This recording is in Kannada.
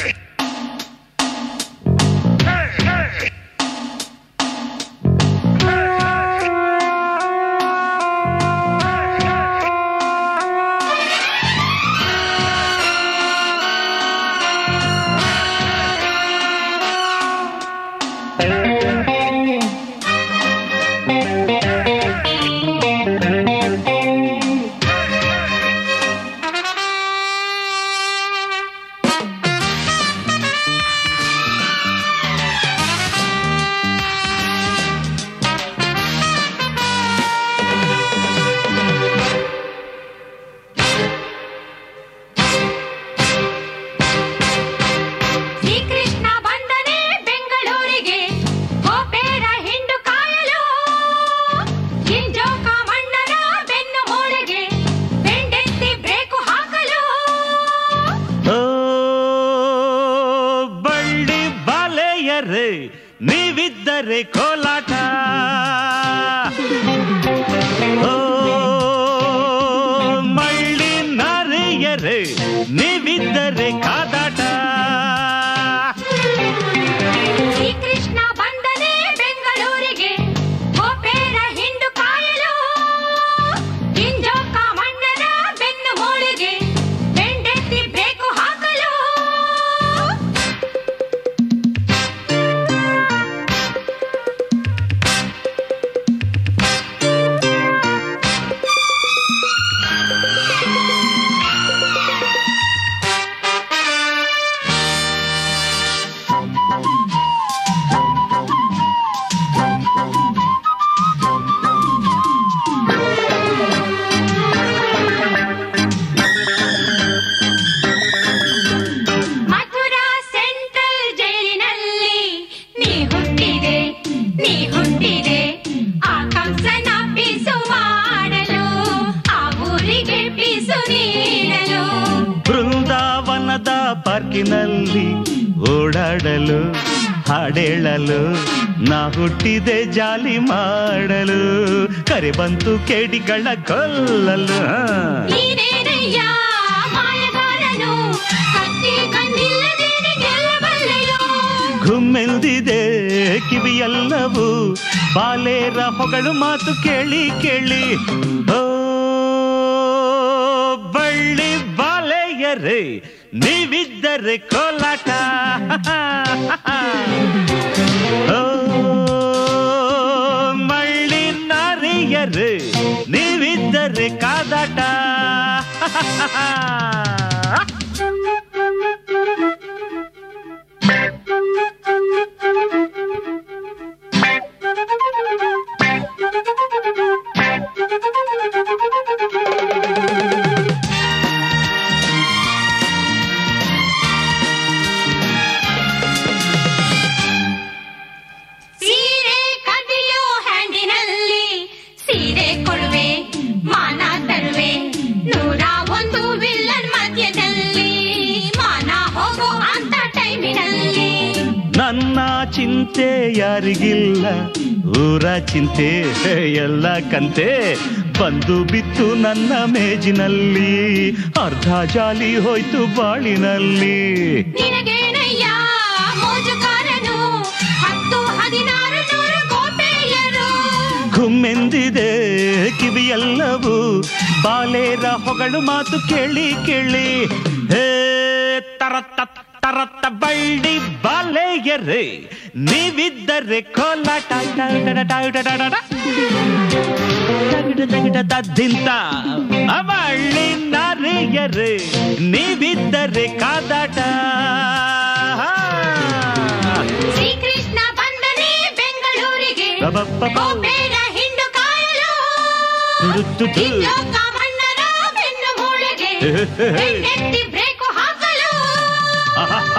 ನೀವಿದ್ದರೆ ಕೋಲಾಟ ಮಳ್ಳಿ ನಾರಿಯರೇ ನೀವಿದ್ದರೆ ಕಾದಾಟ ಶ್ರೀಕೃಷ್ಣ ಬಂದನೆ ಬೆಂಗಳೂರಿಗೆ ಗೋಪೇರ ಹಿಂಡು ಕಾಯಲು ಇಂಜೋಕ ಮಣ್ಣರ ಬೆನ್ನು ಮೂಳಿಗೆ ಬೆಂಡೆತ್ತಿ ಬ್ರೇಕು ಹಾಕಲು ಬೃಂದಾವನದ ಪಾರ್ಕಿನಲ್ಲಿ ಓಡಾಡಲು ಹಾಡೇಳಲು ನಾ ಹುಟ್ಟಿದೆ ಜಾಲಿ ಮಾಡಲು ಕರೆ ಬಂತು ಕೇಡಿಗಳ ಕೊಲ್ಲಲು ಘುಮ್ಮೆಂದಿದೆ ಕಿವಿಯೆಲ್ಲವೂ ಬಾಲೇರ ಹೊಗಳು ಮಾತು ಕೇಳಿ ಕೇಳಿ ಓ ಬಳ್ಳಿ ಬಾಲೆಯರೇ ನೀವಿದ್ದರೆ ಕೋಲಾಟ ಓ ಮಳ್ಳಿ ನಾರಿಯರೇ ನೀವಿದ್ದರೆ ಕಾದಾಟ ಸೀರೆ ಕದಿಯೋ ಹ್ಯಾಂಡಿನಲ್ಲಿ ಸೀರೆ ಕೊಡುವೆ ಮಾನ ತರುವೆ 101 ವಿಲ್ಲನ್ ಮಧ್ಯದಲ್ಲಿ ಮಾನ ಹೋಗೋ ಅಂತ ಟೈಮಿನಲ್ಲಿ ನನ್ನ ಚಿಂತೆ ಯಾರಿಗಿಲ್ಲ ಊರ ಚಿಂತೆ ಎಲ್ಲ ಕಂತೆ ಬಂದು ಬಿತ್ತು ನನ್ನ ಮೇಜಿನಲ್ಲಿ ಅರ್ಧ ಜಾಲಿ ಹೋಯ್ತು ಬಾಳಿನಲ್ಲಿ ನಿನಗೇನಯ್ಯ ಮೋಜುಗಾರನು 10-16 ಗೋಪೆಯರು ಘುಮ್ಮೆಂದಿದೆ ಕಿವಿಯೆಲ್ಲವೂ ಬಾಲೇರ ಹೊಗಳು ಮಾತು ಕೇಳಿ ಕೇಳಿ ಹೇ ತರತ್ತ ತರತ್ತ ಬಳ್ಳಿ ಬಾಲೆಯರೇ ನೀವಿದ್ದರೆ ಕೋಲಾಟ ದಿಂತ ಬಳ್ಳಿ ನಾರಿಯರೇ ನೀವಿದ್ದರೆ ಕಾದಾಟ ಶ್ರೀಕೃಷ್ಣ ಬಂದನೆ ಬೆಂಗಳೂರಿಗೆ ಗೋಪೇರ ಹಿಂಡು ಕಾಯಲು ಇಂಜೋಕ ಮಣ್ಣರ ಬೆನ್ನು ಮೂಳೆಗೆ ಬೆಂಡೆತ್ತಿ ಬ್ರೇಕು ಹಾಕಲು